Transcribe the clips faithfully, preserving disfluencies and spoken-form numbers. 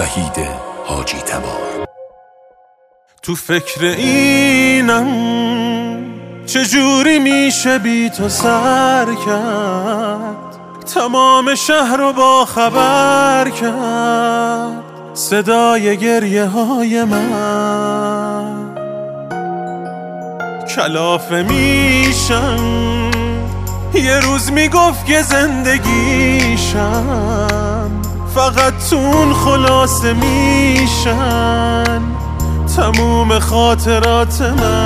وحید حاجی تبار. تو فکر اینم چجوری میشه بی تو سر کرد، تمام شهر رو با خبر کرد صدای گریه های من. کلافه میشم یه روز میگفت که زندگیشم، فقط تون خلاصه میشن تموم خاطرات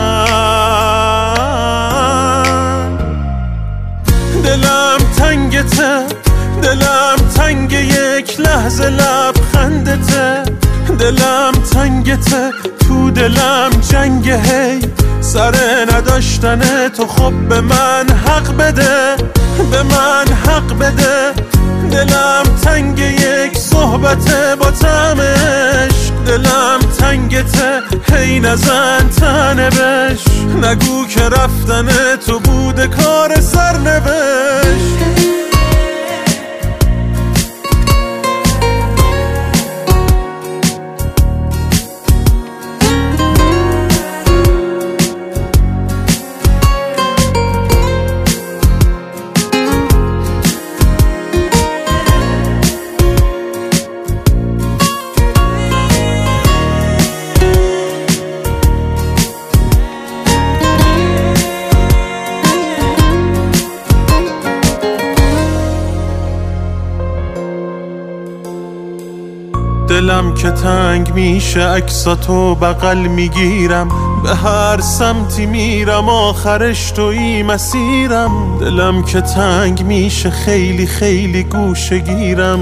من. دلم تنگته، دلم تنگ یک لحظه لبخندته، دلم تنگته تو دلم جنگ هی سر نداشتن تو. خب به من حق بده، به من حق بده. دلم تنگ یک صحبت با طعم عشق، دلم تنگته هی نزن تنه بش. نگو که رفتن تو بوده کار سرنوشت. دلم که تنگ میشه عکساتو بغل میگیرم، به هر سمتی میرم آخرش توی مسیرم. دلم که تنگ میشه خیلی خیلی گوشه گیرم،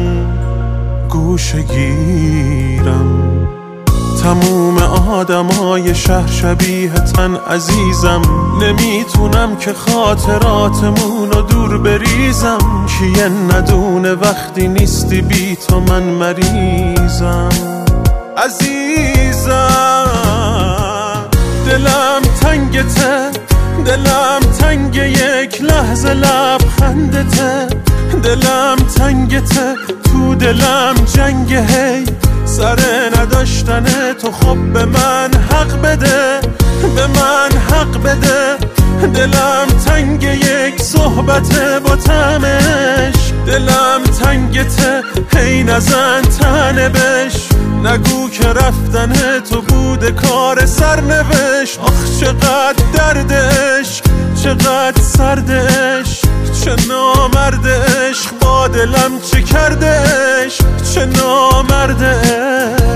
گوشه گیرم. تموم آدمای شهر شبیه تن عزیزم، نمیتونم که خاطراتمون رو دور بریزم. کیه ندونه وقتی نیستی بی تو من مریضم عزیزم. دلم تنگته، دلم تنگ یک لحظه لبخندته، دلم تنگته تو دلم جنگ هی سر نداشتن تو. خب به من حق بده، به من حق بده. دلم تنگ یک صحبت با طعم عشق، دلم تنگته هی نزن تنه بش. نگو که رفتن تو بوده کار سرنوشت. آخ چقدر درد عشق، چقدر سرد عشق، چه نامرد عشق با دلم چه کرده عشق، چه نامرد عشق.